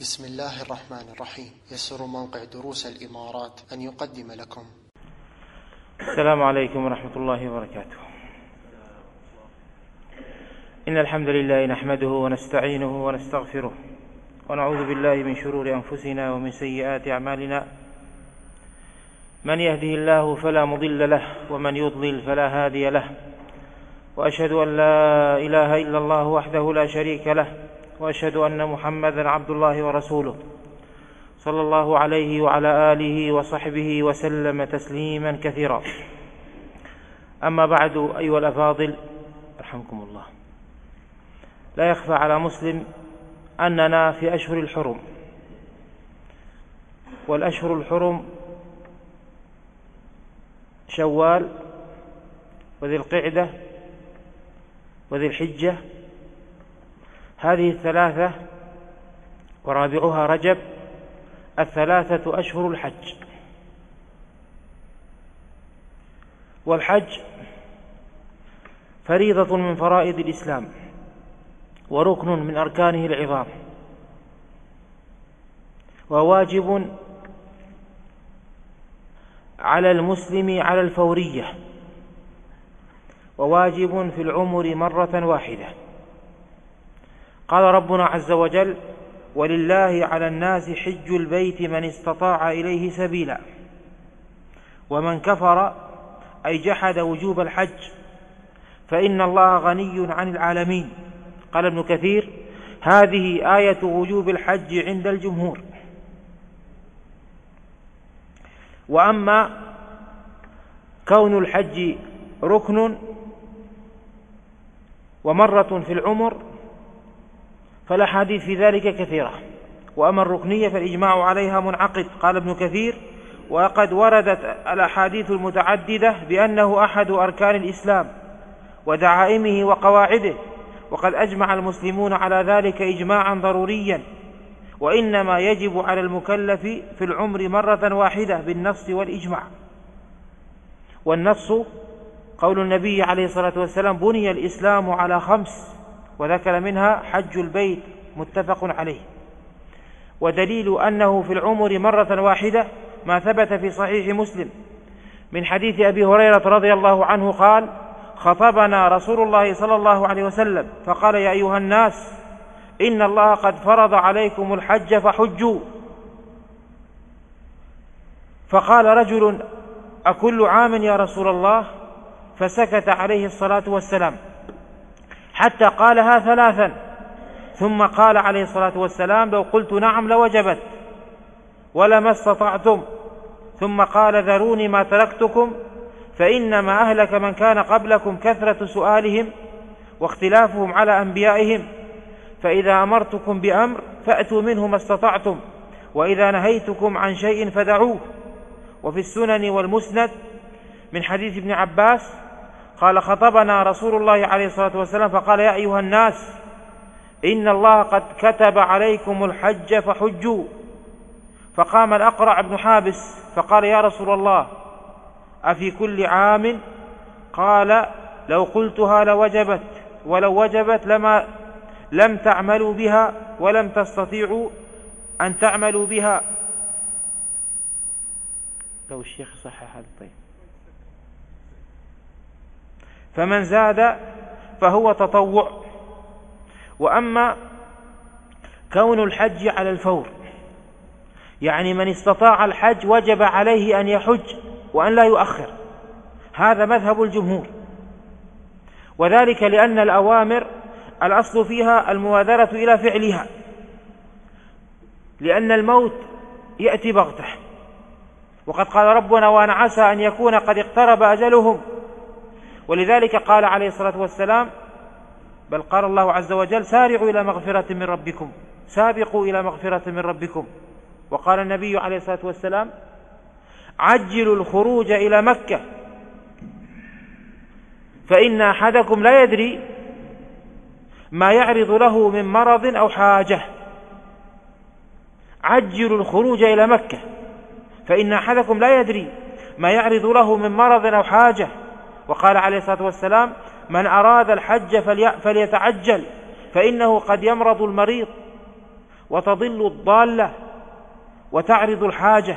بسم الله الرحمن الرحيم. يسر موقع دروس الإمارات أن يقدم لكم. السلام عليكم ورحمة الله وبركاته. إن الحمد لله نحمده ونستعينه ونستغفره ونعوذ بالله من شرور أنفسنا ومن سيئات أعمالنا. من يهده الله فلا مضل له ومن يضلل فلا هادي له، وأشهد أن لا إله إلا الله وحده لا شريك له، وأشهد أن محمدا عبد الله ورسوله صلى الله عليه وعلى آله وصحبه وسلم تسليما كثيرا. أما بعد، أيها الأفاضل رحمكم الله، لا يخفى على مسلم أننا في أشهر الحرم، والأشهر الحرم شوال وذي القعدة وذي الحجة، هذه الثلاثة، ورابعها رجب، الثلاثة أشهر الحج. والحج فريضة من فرائض الإسلام وركن من أركانه العظام، وواجب على المسلم على الفورية، وواجب في العمر مرة واحدة. قال ربنا عز وجل: ولله على الناس حج البيت من استطاع إليه سبيلا، ومن كفر أي جحد وجوب الحج فإن الله غني عن العالمين. قال ابن كثير: هذه آية وجوب الحج عند الجمهور. وأما كون الحج ركن ومرة في العمر فالأحاديث في ذلك كثيرة، وأما الركنية فالإجماع عليها منعقد. قال ابن كثير: وقد وردت الأحاديث المتعددة بأنه أحد أركان الإسلام ودعائمه وقواعده، وقد أجمع المسلمون على ذلك إجماعا ضروريا، وإنما يجب على المكلف في العمر مرة واحدة بالنص والإجماع. والنص قول النبي عليه الصلاة والسلام: بني الإسلام على 5، وذكر منها حج البيت، متفق عليه. ودليل أنه في العمر مرة واحدة ما ثبت في صحيح مسلم من حديث أبي هريرة رضي الله عنه قال: خطبنا رسول الله صلى الله عليه وسلم فقال: يا أيها الناس، إن الله قد فرض عليكم الحج فحجوا. فقال رجل: أكل عام يا رسول الله؟ فسكت عليه الصلاة والسلام حتى قالها 3، ثم قال عليه الصلاة والسلام: لو قلت نعم لوجبت ولما استطعتم. ثم قال: ذروني ما تركتكم، فإنما أهلك من كان قبلكم كثرة سؤالهم واختلافهم على أنبيائهم، فإذا أمرتكم بأمر فأتوا منه ما استطعتم، وإذا نهيتكم عن شيء فدعوه. وفي السنن والمسند من حديث ابن عباس قال: خطبنا رسول الله عليه الصلاة والسلام فقال: يا أيها الناس، إن الله قد كتب عليكم الحج فحجوا. فقام الأقرع بن حابس فقال: يا رسول الله، أفي كل عام؟ قال: لو قلتها لوجبت، ولو وجبت لم تعملوا بها ولم تستطيعوا أن تعملوا بها. لو الشيخ صحح هذا طيب. فمن زاد فهو تطوع. وأما كون الحج على الفور، يعني من استطاع الحج وجب عليه أن يحج وأن لا يؤخر، هذا مذهب الجمهور. وذلك لأن الأوامر الأصل فيها المبادرة إلى فعلها، لأن الموت يأتي بغتة، وقد قال ربنا: وأن عسى أن يكون قد اقترب أجلهم. ولذلك قال عليه الصلاة والسلام، بل قال الله عز وجل: سارعوا إلى مغفرة من ربكم، سابقوا إلى مغفرة من ربكم. وقال النبي عليه الصلاة والسلام: عجلوا الخروج إلى مكة، فإن أحدكم لا يدري ما يعرض له من مرض أو حاجة. عجلوا الخروج إلى مكة، فإن أحدكم لا يدري ما يعرض له من مرض أو حاجة. وقال عليه الصلاة والسلام: من أراد الحج فليتعجل، فإنه قد يمرض المريض. وتضل الضالة وتعرض الحاجة.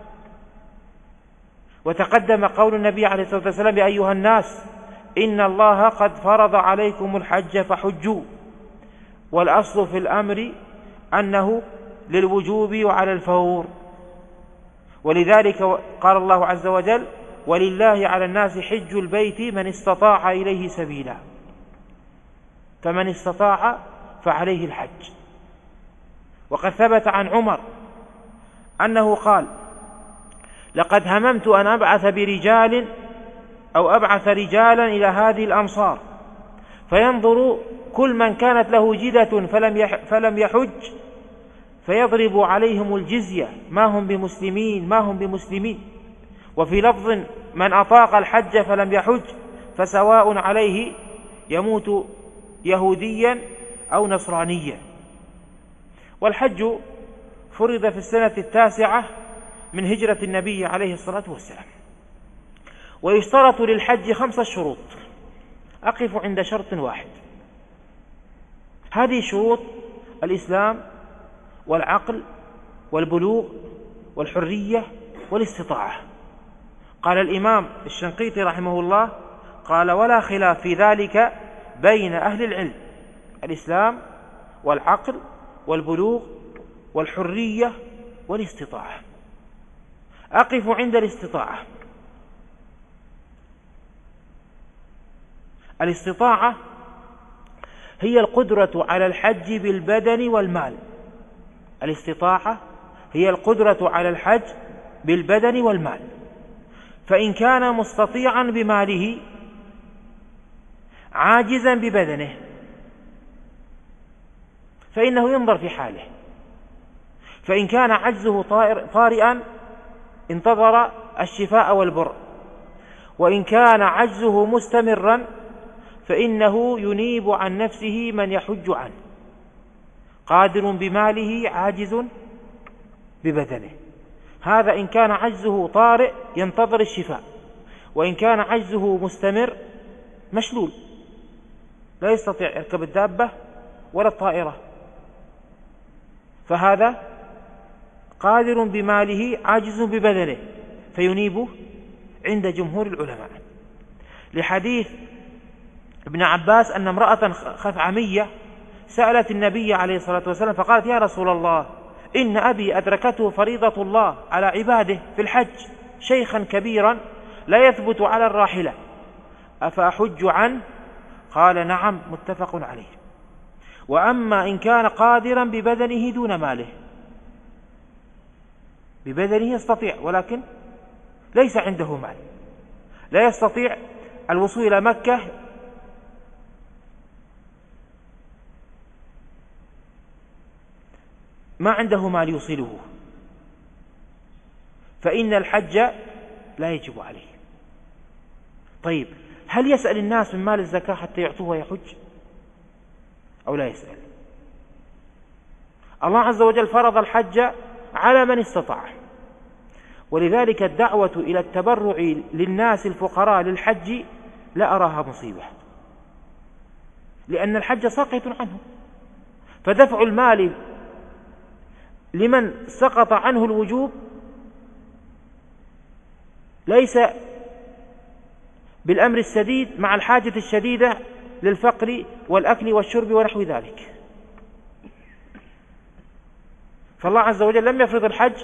وتقدم قول النبي عليه الصلاة والسلام: يا أيها الناس إن الله قد فرض عليكم الحج فحجوا. والأصل في الأمر أنه للوجوب وعلى الفور، ولذلك قال الله عز وجل: ولله على الناس حج البيت من استطاع إليه سبيلا. فمن استطاع فعليه الحج. وقد ثبت عن عمر أنه قال: لقد هممت أن أبعث برجال أو أبعث رجالا إلى هذه الأمصار فينظر كل من كانت له جدة فلم يحج فيضرب عليهم الجزية ما هم بمسلمين. وفي لفظ: من أطاق الحج فلم يحج فسواء عليه يموت يهوديا أو نصرانيا. والحج فرض في السنة 9 من هجرة النبي عليه الصلاة والسلام. ويشترط للحج 5 شروط. أقف عند شرط واحد. هذه شروط: الإسلام والعقل والبلوغ والحرية والاستطاعة. قال الإمام الشنقيطي رحمه الله: قال: ولا خلاف في ذلك بين أهل العلم، الإسلام والعقل والبلوغ والحرية والاستطاعة. أقف عند الاستطاعة. الاستطاعة هي القدرة على الحج بالبدن والمال. الاستطاعة هي القدرة على الحج بالبدن والمال. فإن كان مستطيعا بماله عاجزا ببدنه فإنه ينظر في حاله. فإن كان عجزه طارئا انتظر الشفاء والبر. وإن كان عجزه مستمرا فإنه ينيب عن نفسه من يحج عنه. قادر بماله عاجز ببدنه، هذا إن كان عجزه طارئ ينتظر الشفاء. وإن كان عجزه مستمر مشلول لا يستطيع يركب الدابة ولا الطائرة، فهذا قادر بماله عاجز ببدنه فينيب عند جمهور العلماء. لحديث ابن عباس أن امرأة خثعمية سألت النبي عليه الصلاة والسلام فقالت: يا رسول الله، إن أبي أدركته فريضة الله على عباده في الحج شيخا كبيرا لا يثبت على الراحلة، أفأحج عنه؟ قال: نعم، متفق عليه. وأما إن كان قادرا ببدنه دون ماله، ببدنه يستطيع ولكن ليس عنده مال، لا يستطيع الوصول إلى مكة ما عنده مال يوصله، فإن الحج لا يجب عليه. طيب، هل يسأل الناس من مال الزكاة حتى يعطوه ويحج أو لا يسأل؟ الله عز وجل فرض الحج على من استطاع، ولذلك الدعوة إلى التبرع للناس الفقراء للحج لا أراها مصيبة، لأن الحج ساقط عنه. فدفع المال لمن سقط عنه الوجوب ليس بالأمر السديد مع الحاجة الشديدة للفقر والأكل والشرب ونحو ذلك. فالله عز وجل لم يفرض الحج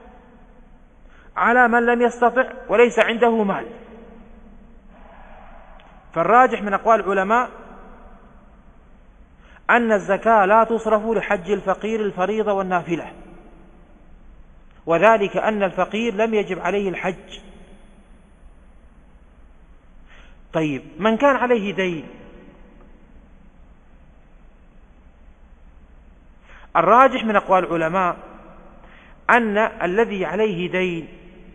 على من لم يستطع وليس عنده مال. فالراجح من أقوال العلماء أن الزكاة لا تصرف لحج الفقير الفريضة والنافلة، وذلك أن الفقير لم يجب عليه الحج. طيب، من كان عليه دين، الراجح من أقوال العلماء أن الذي عليه دين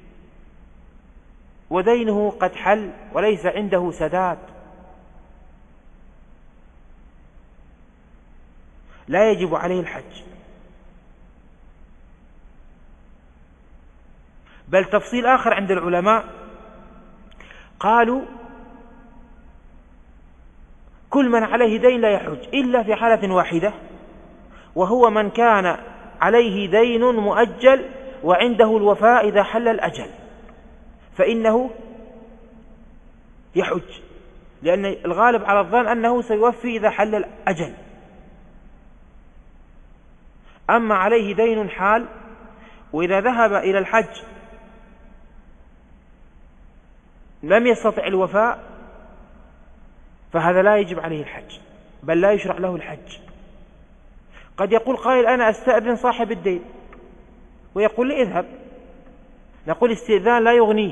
ودينه قد حل وليس عنده سداد لا يجب عليه الحج. بل تفصيل آخر عند العلماء قالوا: كل من عليه دين لا يحج إلا في حالة واحدة، وهو من كان عليه دين مؤجل وعنده الوفاء إذا حل الأجل فإنه يحج، لأن الغالب على الظن أنه سيوفي إذا حل الأجل. أما عليه دين حال وإذا ذهب إلى الحج لم يستطع الوفاء فهذا لا يجب عليه الحج، بل لا يشرع له الحج. قد يقول قائل أنا أستأذن صاحب الدين، ويقول لي اذهب، نقول استئذان لا يغنيه،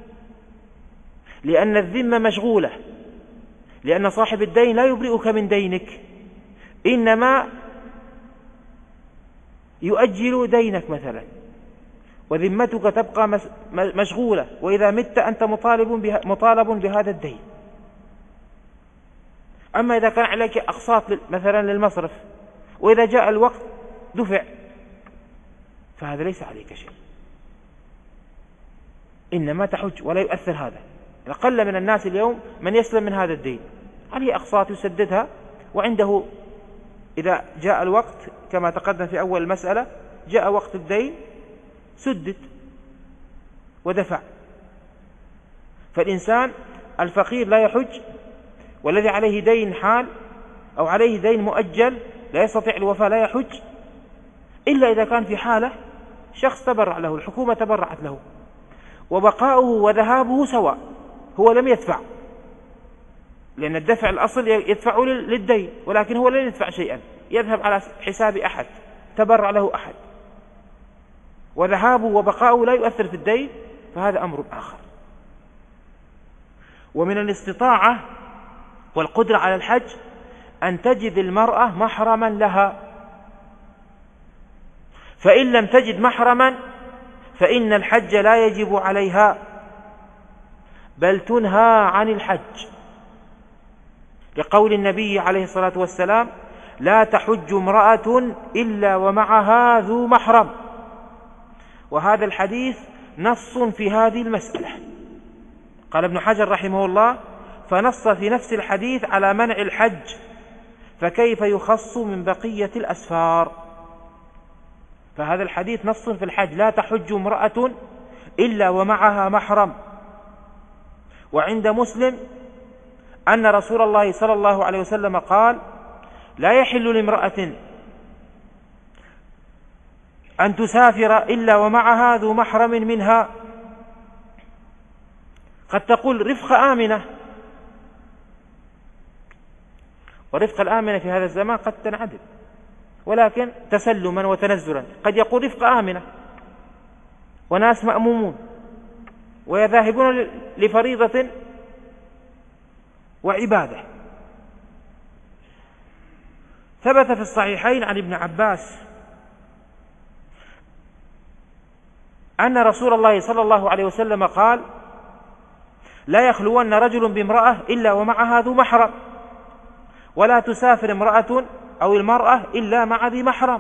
لأن الذمة مشغولة، لأن صاحب الدين لا يبرئك من دينك، إنما يؤجل دينك مثلا، وذمتك تبقى مشغولة، وإذا مت أنت مطالب بهذا الدين. أما إذا كان عليك أقساط مثلا للمصرف وإذا جاء الوقت دفع فهذا ليس عليك شيء، إنما تحج ولا يؤثر هذا. أقل من الناس اليوم من يسلم من هذا الدين، عليه أقساط يسددها، وعنده إذا جاء الوقت كما تقدم في أول المسألة جاء وقت الدين سدد ودفع. فالإنسان الفقير لا يحج، والذي عليه دين حال أو عليه دين مؤجل لا يستطيع الوفاء لا يحج، إلا إذا كان في حالة شخص تبرع له، الحكومة تبرعت له، وبقاؤه وذهابه سواء، هو لم يدفع، لأن الدفع الأصل يدفع للدين، ولكن هو لن يدفع شيئا، يذهب على حساب أحد تبرع له أحد، وذهابه وبقاؤه لا يؤثر في الدين، فهذا أمر آخر. ومن الاستطاعة والقدرة على الحج أن تجد المرأة محرما لها، فإن لم تجد محرما فإن الحج لا يجب عليها، بل تنهى عن الحج، لقول النبي عليه الصلاة والسلام لا تحج امرأة إلا ومعها ذو محرم. وهذا الحديث نص في هذه المسألة. قال ابن حجر رحمه الله فنص في نفس الحديث على منع الحج، فكيف يخص من بقية الأسفار؟ فهذا الحديث نص في الحج، لا تحج امرأة إلا ومعها محرم. وعند مسلم أن رسول الله صلى الله عليه وسلم قال لا يحل لامرأة أن تسافر إلا ومعها ذو محرم منها. قد تقول رفق آمنة، ورفق الآمنة في هذا الزمان قد تنعدم، ولكن تسلما وتنزلا. قد يقول رفق آمنة وناس مأمومون ويذاهبون لفريضة وعبادة. ثبت في الصحيحين عن ابن عباس أن رسول الله صلى الله عليه وسلم قال لا يخلون رجل بامرأة إلا ومعها ذو محرم، ولا تسافر امرأة أو المرأة إلا مع ذي محرم.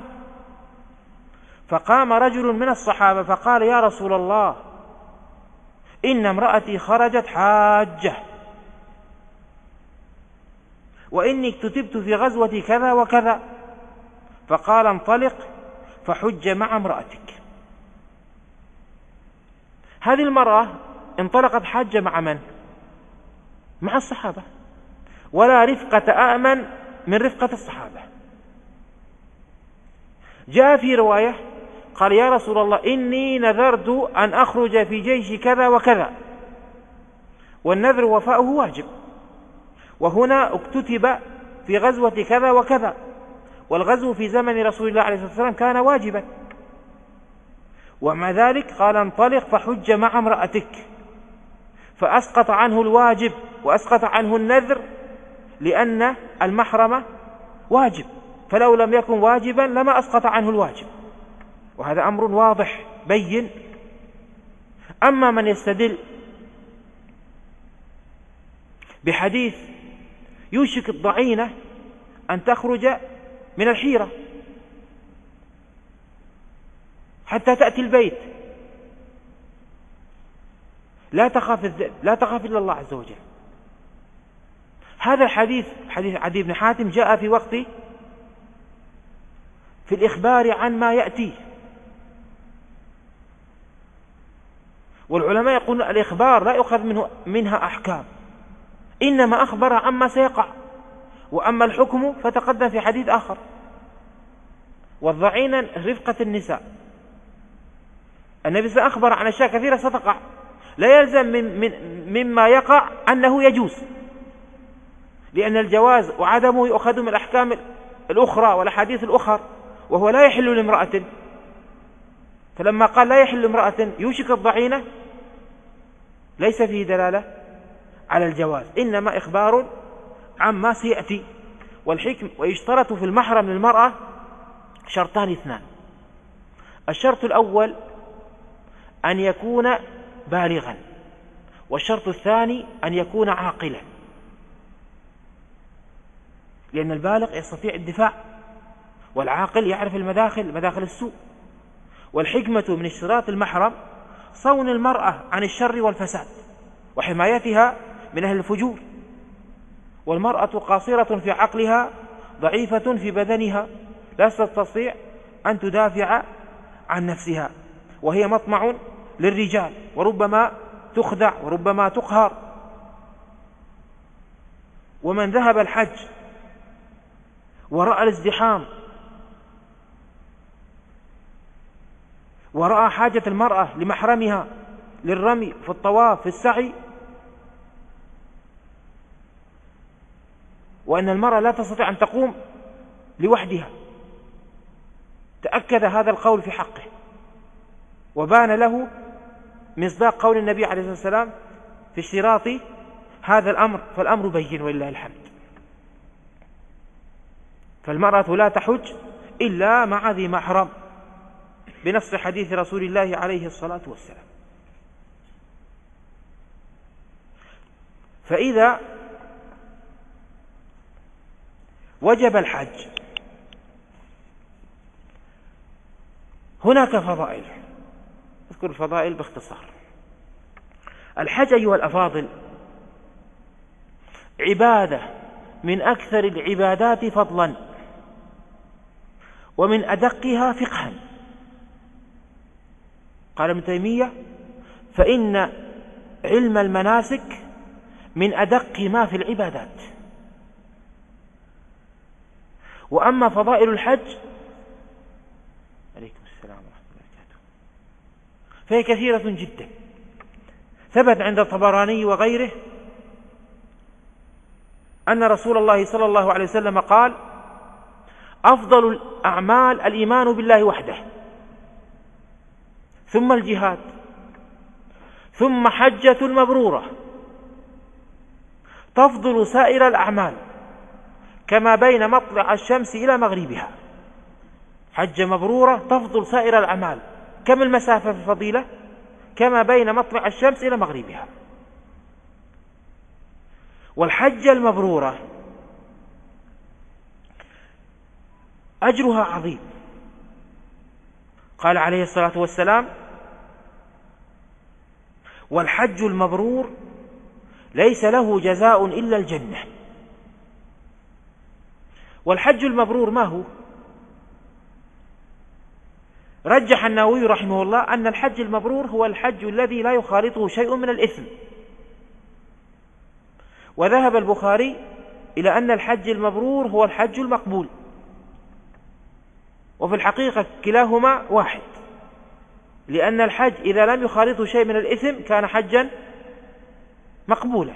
فقام رجل من الصحابة فقال يا رسول الله إن امرأتي خرجت حاجة، وإني اكتتبت في غزوة كذا وكذا. فقال انطلق فحج مع امرأتك. هذه المرأة انطلقت حاجة مع من؟ مع الصحابة، ولا رفقة آمن من رفقة الصحابة. جاء في رواية قال يا رسول الله إني نذرت أن أخرج في جيش كذا وكذا، والنذر وفاؤه واجب، وهنا اكتتب في غزوة كذا وكذا، والغزو في زمن رسول الله عليه الصلاة والسلام كان واجبا. ومع ذلك قال انطلق فحج مع امرأتك، فأسقط عنه الواجب وأسقط عنه النذر، لأن المحرم واجب، فلو لم يكن واجبا لما أسقط عنه الواجب، وهذا أمر واضح بين. أما من يستدل بحديث يوشك الضعينة أن تخرج من الحيرة حتى تأتي البيت، لا تخاف الذئب، لا تخاف إلا الله عز وجل. هذا الحديث حديث عدي بن حاتم جاء في وقت في الإخبار عن ما يأتي. والعلماء يقولون الإخبار لا يؤخذ منها أحكام، إنما أخبر عما سيقع، وأما الحكم فتقدم في حديث آخر. والضعين رفقة النساء، النبي صلى الله عليه وسلم أخبر عن أشياء كثيرة ستقع، لا يلزم مما يقع أنه يجوز، لأن الجواز وعدمه يؤخذ من الأحكام الأخرى والأحاديث الأخرى، وهو لا يحل لامرأة. فلما قال لا يحل لامرأة يوشك الضعينة ليس فيه دلالة على الجواز، إنما إخبار عما سيأتي. والحكم ويشترط في المحرم للمرأة شرطان اثنان: الشرط الأول أن يكون بالغا، والشرط الثاني أن يكون عاقلا، لأن البالغ يستطيع الدفاع، والعاقل يعرف مداخل السوء. والحكمة من اشتراط المحرم صون المرأة عن الشر والفساد وحمايتها من أهل الفجور. والمرأة قاصرة في عقلها ضعيفة في بدنها، لا تستطيع أن تدافع عن نفسها، وهي مطمع للرجال، وربما تخدع وربما تقهر. ومن ذهب الحج ورأى الازدحام ورأى حاجة المرأة لمحرمها للرمي في الطواف في السعي، وأن المرأة لا تستطيع أن تقوم لوحدها، تأكد هذا القول في حقه، وبان له مصداق قول النبي عليه الصلاة والسلام في اشتراط هذا الأمر، فالأمر بين ولله الحمد. فالمرأة لا تحج إلا مع ذي محرم بنص حديث رسول الله عليه الصلاة والسلام. فإذا وجب الحج هناك فضائل، أذكر الفضائل باختصار. الحج أيها الأفاضل عبادة من أكثر العبادات فضلا ومن أدقها فقها. قال ابن تيمية: فإن علم المناسك من أدق ما في العبادات. وأما فضائل الحج عليكم السلام ورحمة الله وبركاته فهي كثيرة جدا. ثبت عند الطبراني وغيره أن رسول الله صلى الله عليه وسلم قال: أفضل الأعمال الإيمان بالله وحده، ثم الجهاد، ثم حجة مبرورة تفضل سائر الأعمال كما بين مطلع الشمس إلى مغربها. حجة مبرورة تفضل سائر الأعمال، كم المسافة في الفضيلة؟ كما بين مطلع الشمس إلى مغربها. والحجة المبرورة أجرها عظيم. قال عليه الصلاة والسلام: والحج المبرور ليس له جزاء إلا الجنة. والحج المبرور ما هو؟ رجح النووي رحمه الله أن الحج المبرور هو الحج الذي لا يخالطه شيء من الإثم. وذهب البخاري إلى أن الحج المبرور هو الحج المقبول، وفي الحقيقة كلاهما واحد، لأن الحج إذا لم يخالطه شيء من الإثم كان حجا مقبولا.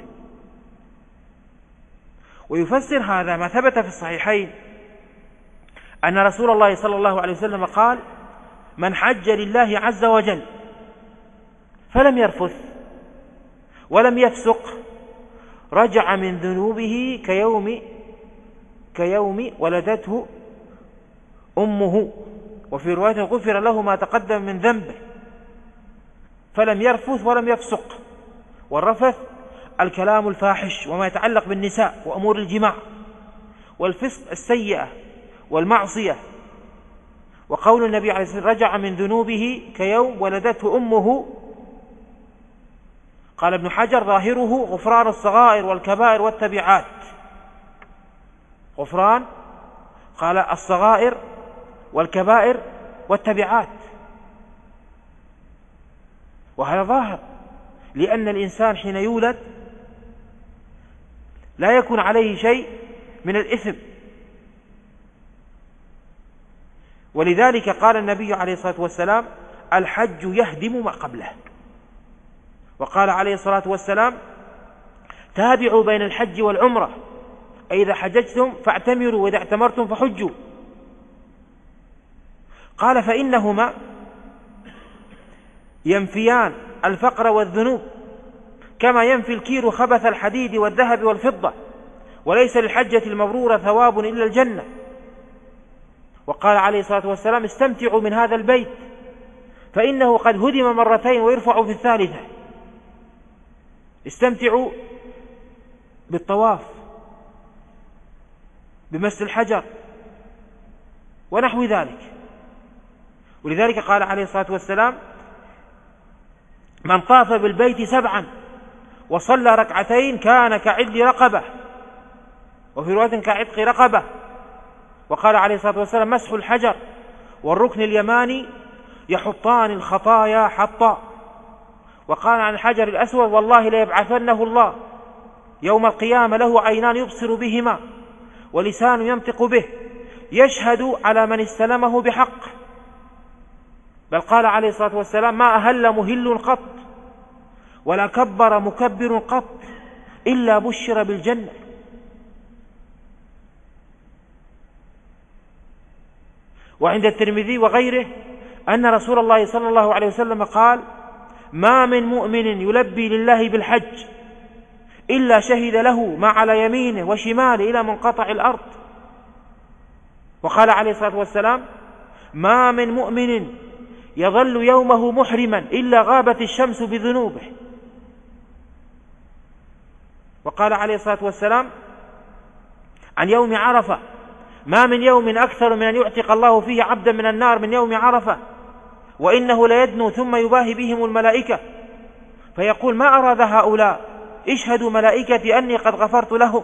ويفسر هذا ما ثبت في الصحيحين أن رسول الله صلى الله عليه وسلم قال: من حج لله عز وجل فلم يرفث ولم يفسق رجع من ذنوبه كيوم ولدته أمه. وفي رواية: غفر له ما تقدم من ذنبه. فلم يرفث ولم يفسق. والرفث الكلام الفاحش وما يتعلق بالنساء وأمور الجماع، والفسق السيئة والمعصية. وقول النبي عليه الصلاة والسلام: رجع من ذنوبه كيوم ولدته أمه. قال ابن حجر: ظاهره غفران الصغائر والكبائر والتبعات. غفران، قال الصغائر والكبائر والتبعات. وهذا ظاهر، لأن الإنسان حين يولد لا يكون عليه شيء من الإثم، ولذلك قال النبي عليه الصلاة والسلام: الحج يهدم ما قبله. وقال عليه الصلاة والسلام: تابعوا بين الحج والعمرة، أي إذا حججتم فاعتمروا وإذا اعتمرتم فحجوا. قال: فإنهما ينفيان الفقر والذنوب كما ينفي الكير خبث الحديد والذهب والفضة، وليس للحجة المبرورة ثواب إلا الجنة. وقال عليه الصلاة والسلام: استمتعوا من هذا البيت فإنه قد هدم مرتين ويرفع في الثالثة. استمتعوا بالطواف، بمس الحجر ونحو ذلك. ولذلك قال عليه الصلاة والسلام: من طاف بالبيت 7 وصلى 2 كان كعدل رقبة، وفي رواية كعتق رقبة. وقال عليه الصلاة والسلام: مسح الحجر والركن اليماني يحطان الخطايا حطا. وقال عن الحجر الأسود: والله ليبعثنه الله يوم القيامة له عينان يبصر بهما ولسان ينطق به يشهد على من استلمه بحق. بل قال عليه الصلاة والسلام: ما أهل مهل قط ولا كبر مكبر قط إلا بشر بالجنة. وعند الترمذي وغيره أن رسول الله صلى الله عليه وسلم قال: ما من مؤمن يلبي لله بالحج إلا شهد له ما على يمينه وشماله إلى منقطع الأرض. وقال عليه الصلاة والسلام: ما من مؤمن يظل يومه محرما إلا غابت الشمس بذنوبه. وقال عليه الصلاة والسلام عن يوم عرفة: ما من يوم أكثر من أن يعتق الله فيه عبدا من النار من يوم عرفة، وإنه ليدنو ثم يباهي بهم الملائكة فيقول: ما أراد هؤلاء؟ اشهدوا ملائكتي أني قد غفرت لهم.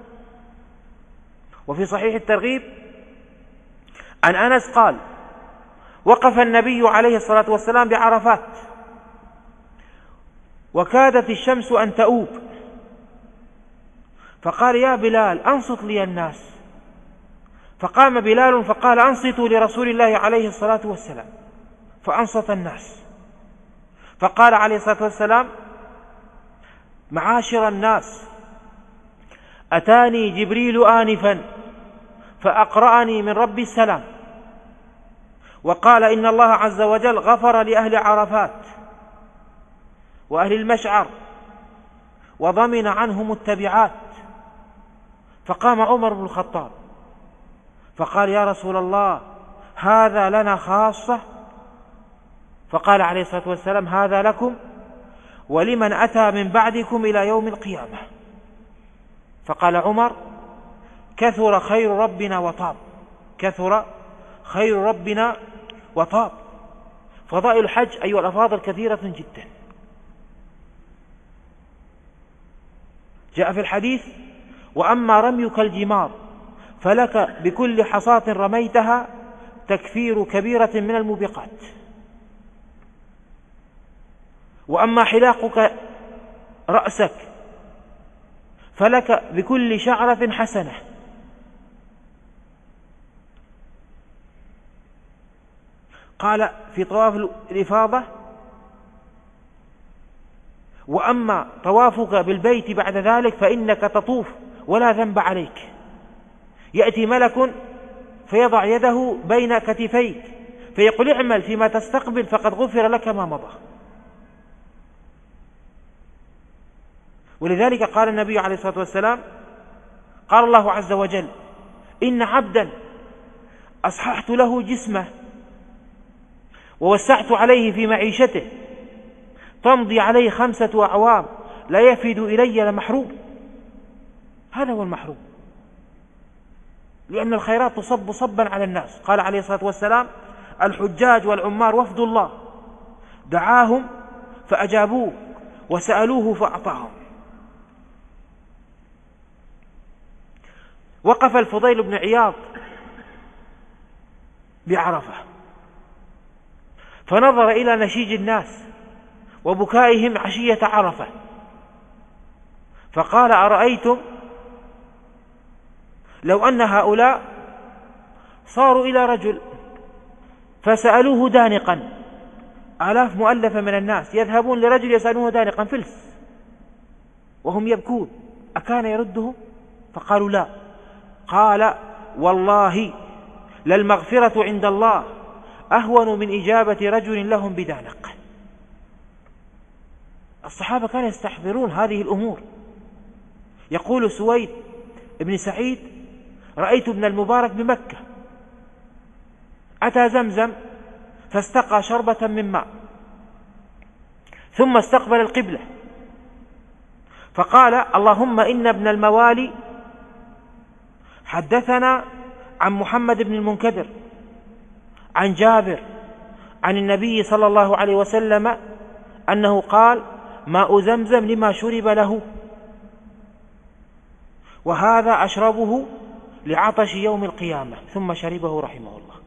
وفي صحيح الترغيب عن أنس قال: وقف النبي عليه الصلاة والسلام بعرفات وكادت الشمس أن تؤوب، فقال: يا بلال أنصت لي الناس. فقام بلال فقال: أنصتوا لرسول الله عليه الصلاة والسلام، فأنصت الناس. فقال عليه الصلاة والسلام: معاشر الناس، أتاني جبريل آنفا فأقرأني من رب السلام وقال: إن الله عز وجل غفر لأهل عرفات وأهل المشعر وضمن عنهم التبعات. فقام عمر بن الخطاب فقال: يا رسول الله، هذا لنا خاصة؟ فقال عليه الصلاة والسلام: هذا لكم ولمن أتى من بعدكم إلى يوم القيامة. فقال عمر: كثر خير ربنا وطاب، كثر خير ربنا وطاب. فضائل الحج أيها الأفاضل كثيرة جدا. جاء في الحديث: وأما رميك الجمار فلك بكل حصاة رميتها تكفير كبيرة من الموبقات. وأما حلاقك رأسك فلك بكل شعرة حسنة. قال في طواف الإفاضة: وأما طوافك بالبيت بعد ذلك فإنك تطوف ولا ذنب عليك، يأتي ملك فيضع يده بين كتفيك فيقول: اعمل فيما تستقبل فقد غفر لك ما مضى. ولذلك قال النبي عليه الصلاة والسلام: قال الله عز وجل: إن عبدا أصححت له جسمه ووسعت عليه في معيشته تمضي عليه 5 أعوام لا يفد إلي لمحروم. هذا هو المحروم، لأن الخيرات تصب صبا على الناس. قال عليه الصلاة والسلام: الحجاج والعمار وفد الله، دعاهم فأجابوه وسألوه فأعطاهم. وقف الفضيل بن عياض بعرفة، فنظر إلى نشيج الناس وبكائهم عشية عرفة، فقال: أرأيتم لو أن هؤلاء صاروا إلى رجل فسألوه دانقا، آلاف مؤلفة من الناس يذهبون لرجل يسألونه دانقا فلس وهم يبكون، أكان يردهم؟ فقالوا: لا. قال: والله للمغفرة عند الله أهون من إجابة رجل لهم بدانق. الصحابة كانوا يستحضرون هذه الأمور. يقول سويد بن سعيد: رأيت ابن المبارك بمكة، أتى زمزم فاستقى شربة من ماء، ثم استقبل القبلة فقال: اللهم إن ابن الموالي حدثنا عن محمد بن المنكدر عن جابر عن النبي صلى الله عليه وسلم أنه قال: ماء زمزم لما شرب له، وهذا أشربه لعطش يوم القيامة، ثم شربه رحمه الله.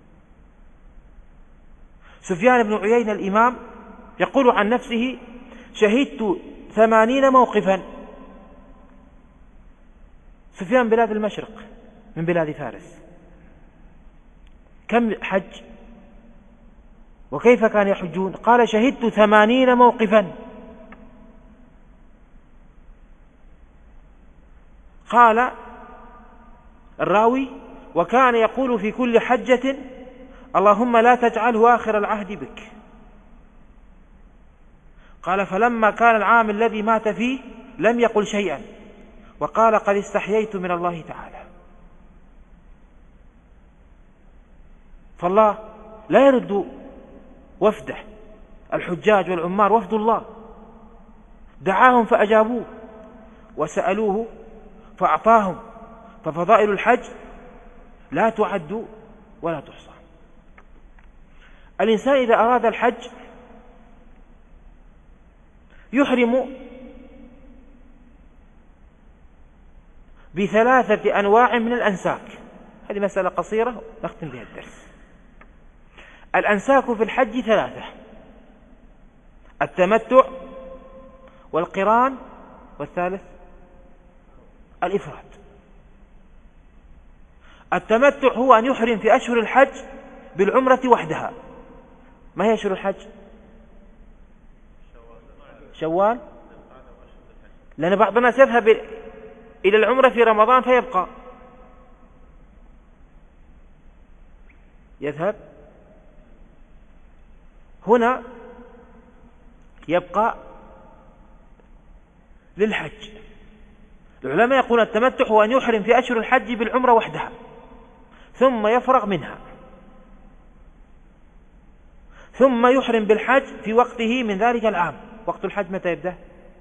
سفيان بن عيينة الإمام يقول عن نفسه: شهدت 80 موقفا. سفيان بلاد المشرق من بلاد فارس، كم حج وكيف كان يحجون؟ قال: شهدت 80 موقفا. قال الراوي: وكان يقول في كل حجة: اللهم لا تجعله آخر العهد بك. قال: فلما كان العام الذي مات فيه لم يقل شيئا، وقال: قد استحييت من الله تعالى. فالله لا يرد وفده، الحجاج والعمار وفد الله، دعاهم فأجابوه وسألوه فأعطاهم، ففضائل الحج لا تعد ولا تحصى. الإنسان إذا أراد الحج يحرم ب3 أنواع من الأنساك. هذه مسألة قصيرة نختم بها الدرس. الأنساك في الحج 3: التمتع والقران، والثالث الإفراد. التمتع هو أن يحرم في أشهر الحج بالعمرة وحدها. ما هي أشهر الحج؟ شوال، لأن بعض الناس يذهب إلى العمرة في رمضان فيبقى يذهب هنا يبقى للحج. العلماء يقولون التمتع هو أن يحرم في أشهر الحج بالعمرة وحدها ثم يفرغ منها، ثم يحرم بالحج في وقته من ذلك العام. وقت الحج متى يبدأ؟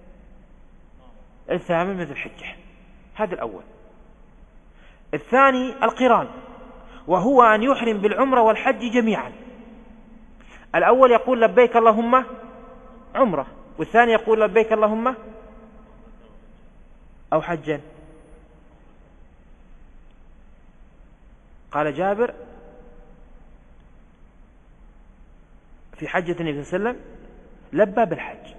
8 من ذي الحجة. هذا الأول. الثاني القران، وهو أن يحرم بالعمرة والحج جميعا. الأول يقول لبيك اللهم عمرة، والثاني يقول لبيك اللهم أو حجا. قال جابر في حجة النبي صلى الله عليه وسلم: لبى بالحج.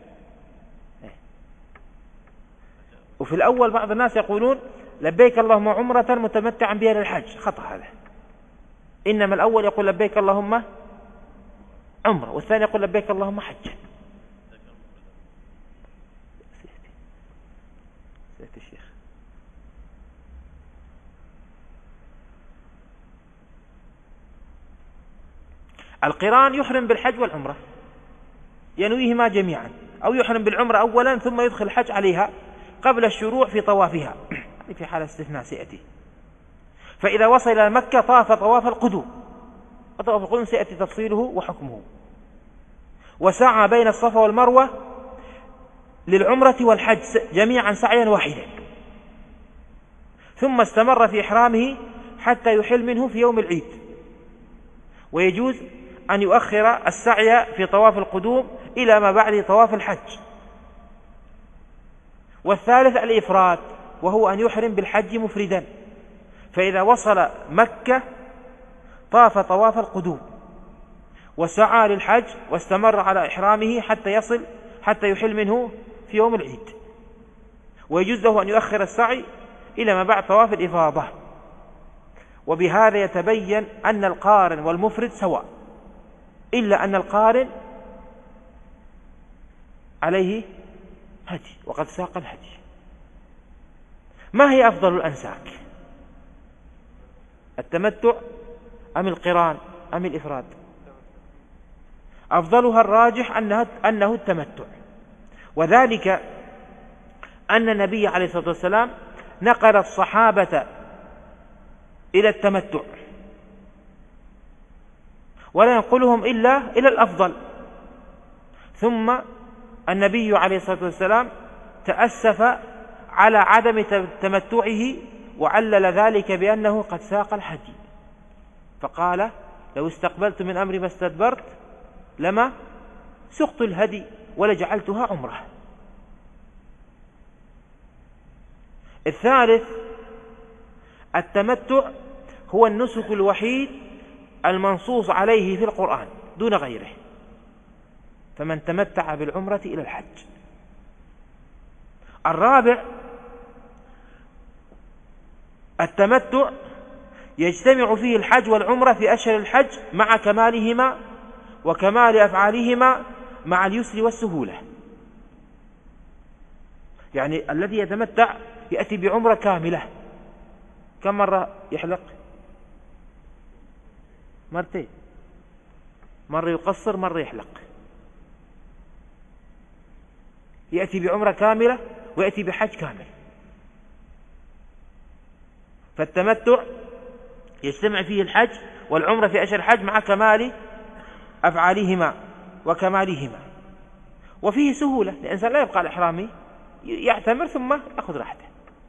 وفي الأول بعض الناس يقولون لبيك اللهم عمرة متمتعا بها للحج. خطأ هذا. إنما الأول يقول لبيك اللهم عمرة، والثاني يقول لبيك اللهم حجا. سيأتي الشيخ. القران يحرم بالحج والعمرة، ينويهما جميعا، أو يحرم بالعمرة أولا ثم يدخل الحج عليها قبل الشروع في طوافها، في حالة استثناء سيأتي. فإذا وصل إلى مكة طاف طواف القدوم، وطواف القدوم سيأتي تفصيله وحكمه، وسعى بين الصفا والمروة للعمرة والحج جميعا سعيا واحدا، ثم استمر في إحرامه حتى يحل منه في يوم العيد. ويجوز أن يؤخر السعي في طواف القدوم إلى ما بعد طواف الحج. والثالث الإفراد، وهو أن يحرم بالحج مفردا، فإذا وصل مكة طاف طواف القدوم وسعى للحج واستمر على إحرامه حتى يحل منه في يوم العيد، ويجوز له أن يؤخر السعي إلى ما بعد طواف الإفاضة. وبهذا يتبين أن القارن والمفرد سواء، إلا أن القارن عليه هدي وقد ساق الهدي. ما هي أفضل الأنساك؟ التمتع أم القران أم الإفراد؟ أفضلها الراجح أنه التمتع، وذلك أن النبي عليه الصلاة والسلام نقل الصحابة إلى التمتع ولا ينقلهم إلا إلى الأفضل. ثم النبي عليه الصلاة والسلام تأسف على عدم تمتعه وعلل ذلك بأنه قد ساق الهدي، فقال: لو استقبلت من أمري ما استدبرت لما سقت الهدي ولجعلتها عمره. الثالث: التمتع هو النسك الوحيد المنصوص عليه في القرآن دون غيره، فمن تمتع بالعمرة إلى الحج. الرابع: التمتع يجتمع فيه الحج والعمرة في أشهر الحج مع كمالهما وكمال أفعالهما مع اليسر والسهولة. يعني الذي يتمتع يأتي بعمرة كاملة. كم مرة يحلق؟ مرتين، مرة يقصر مرة يحلق. يأتي بعمرة كاملة ويأتي بحج كامل. فالتمتع يجتمع فيه الحج والعمرة في أشهر الحج مع كمال أفعالهما وكمالهما، وفيه سهولة، الإنسان لا يبقى الإحرامي يعتمر ثم يأخذ راحته.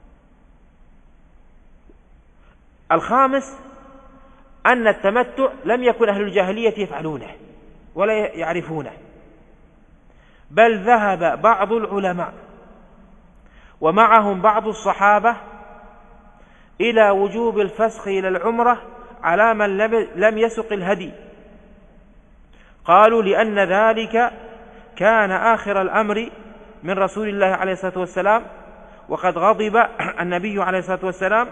الخامس: أن التمتع لم يكن أهل الجاهلية يفعلونه ولا يعرفونه، بل ذهب بعض العلماء ومعهم بعض الصحابة إلى وجوب الفسخ إلى العمرة على من لم يسق الهدي. قالوا: لأن ذلك كان آخر الأمر من رسول الله عليه الصلاة والسلام، وقد غضب النبي عليه الصلاة والسلام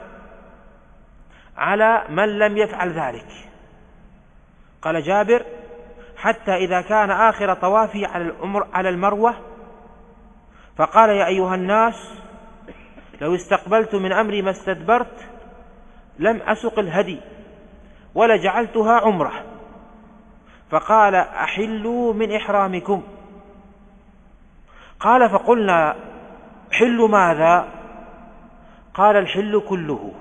على من لم يفعل ذلك. قال جابر: حتى إذا كان آخر طوافي على المروة فقال: يا أيها الناس، لو استقبلت من أمري ما استدبرت لم أسق الهدي ولجعلتها عمرة. فقال: أحلوا من إحرامكم. قال: فقلنا: حل ماذا؟ قال: الحل كله.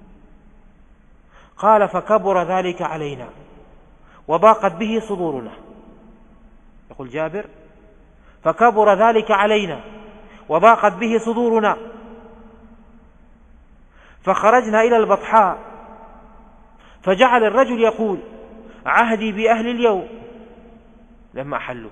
قال: فكبر ذلك علينا وضاقت به صدورنا. يقول جابر: فكبر ذلك علينا وضاقت به صدورنا، فخرجنا إلى البطحاء فجعل الرجل يقول: عهدي بأهل اليوم لما أحلوا.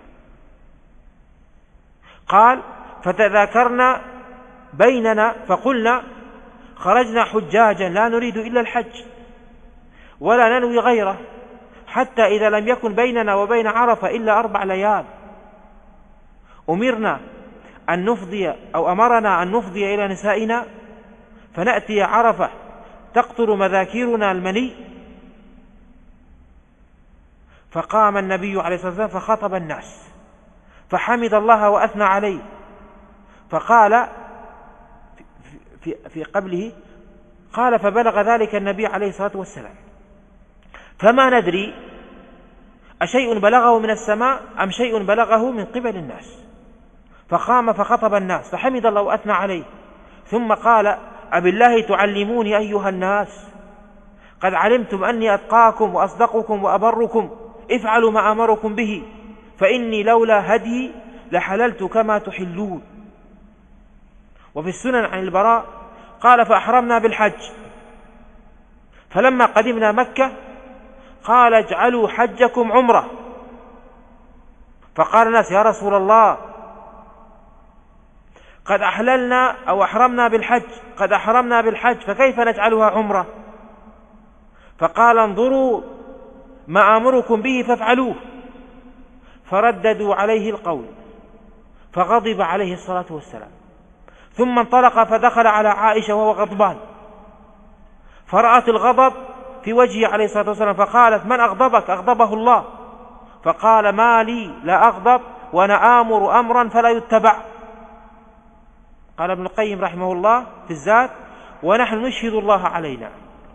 قال: فتذاكرنا بيننا فقلنا: خرجنا حجاجا لا نريد إلا الحج ولا ننوي غيره، حتى إذا لم يكن بيننا وبين عرفة إلا 4 ليال أمرنا أن نفضي أو أمرنا أن نفضي إلى نسائنا فنأتي عرفة تقطر مذاكيرنا المني. فقام النبي عليه الصلاة والسلام فخطب الناس فحمد الله وأثنى عليه، فقال في قبله قال: فبلغ ذلك النبي عليه الصلاة والسلام فما ندري أشيء بلغه من السماء أم شيء بلغه من قبل الناس. فقام فخطب الناس فحمد الله وأثنى عليه، ثم قال: أبالله تعلموني أيها الناس؟ قد علمتم أني أتقاكم وأصدقكم وأبركم، افعلوا ما أمركم به، فإني لولا هدي لحللت كما تحلون. وفي السنن عن البراء قال: فأحرمنا بالحج، فلما قدمنا مكة قال: اجعلوا حجكم عمرة. فقال الناس: يا رسول الله، قد أحللنا أو أحرمنا بالحج، قد أحرمنا بالحج، فكيف نجعلها عمرة؟ فقال: انظروا ما آمركم به فافعلوه، فرددوا عليه القول فغضب عليه الصلاة والسلام، ثم انطلق فدخل على عائشة وهو غضبان، فرأت الغضب في وجهه عليه الصلاة والسلام فقالت: من أغضبك؟ أغضبه الله. فقال: ما لي لا أغضب وأنا آمر أمرا فلا يتبع. قال ابن القيم رحمه الله في الزاد: ونحن نشهد الله علينا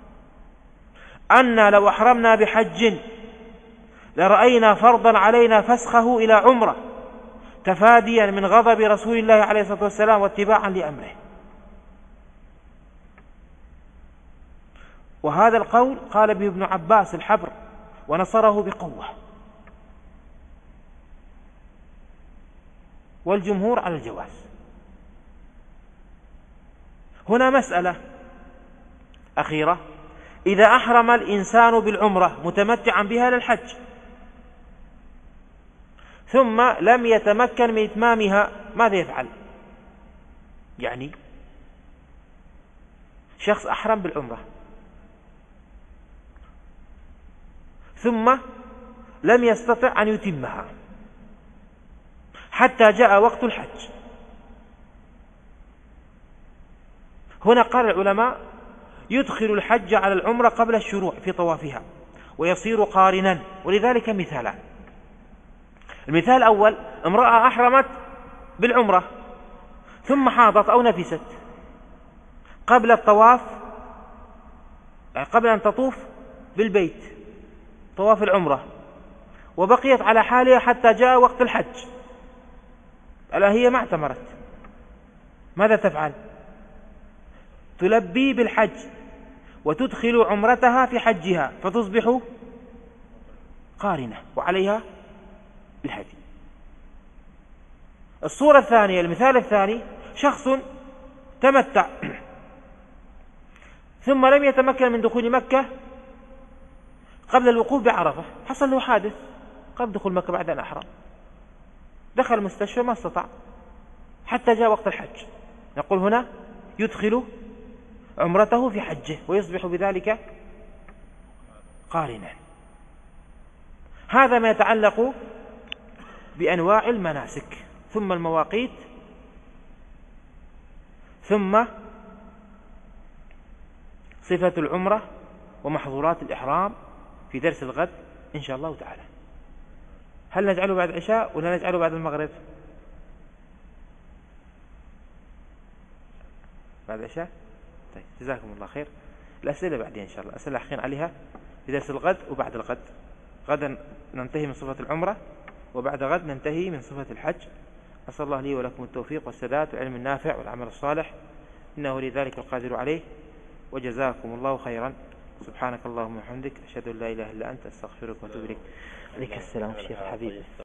أن لو أحرمنا بحج لرأينا فرضا علينا فسخه إلى عمرة تفاديا من غضب رسول الله عليه الصلاة والسلام واتباعا لأمره. وهذا القول قال به ابن عباس الحبر ونصره بقوة، والجمهور على الجواز. هنا مسألة أخيرة: إذا أحرم الإنسان بالعمرة متمتعا بها للحج ثم لم يتمكن من إتمامها ماذا يفعل؟ يعني شخص أحرم بالعمرة ثم لم يستطع أن يتمها حتى جاء وقت الحج. هنا قال العلماء: يدخل الحج على العمرة قبل الشروع في طوافها ويصير قارنا، ولذلك مثالان. المثال الأول: امرأة أحرمت بالعمرة ثم حاضت أو نفست قبل الطواف، قبل أن تطوف بالبيت طواف العمرة، وبقيت على حالها حتى جاء وقت الحج، ألا هي ما اعتمرت، ماذا تفعل؟ تلبي بالحج وتدخل عمرتها في حجها فتصبح قارنة وعليها الهدي. الصورة الثانية، المثال الثاني: شخص تمتع ثم لم يتمكن من دخول مكة قبل الوقوف بعرفة، حصل له حادث قبل دخول مكة بعد أن أحرم، دخل المستشفى ما استطاع حتى جاء وقت الحج، نقول هنا يدخل عمرته في حجه ويصبح بذلك قارنا. هذا ما يتعلق بأنواع المناسك، ثم المواقيت، ثم صفة العمرة ومحظورات الإحرام في درس الغد إن شاء الله تعالى. هل نجعله بعد العشاء ولا نجعله بعد المغرب؟ بعد العشاء؟ طيب، جزاكم الله خير. الأسئلة بعدين إن شاء الله، أسئلة حقين عليها في درس الغد وبعد الغد. غدا ننتهي من صفة العمرة، وبعد غد ننتهي من صفة الحج. أسأل الله لي ولكم التوفيق والسداد والعلم النافع والعمل الصالح، إنه لذلك القادر عليه. وجزاكم الله خيرا. سبحانك اللهم وبحمدك، أشهد أن لا إله إلا أنت، أستغفرك وأتوب إليك. عليك السلام شيخ حبيبي.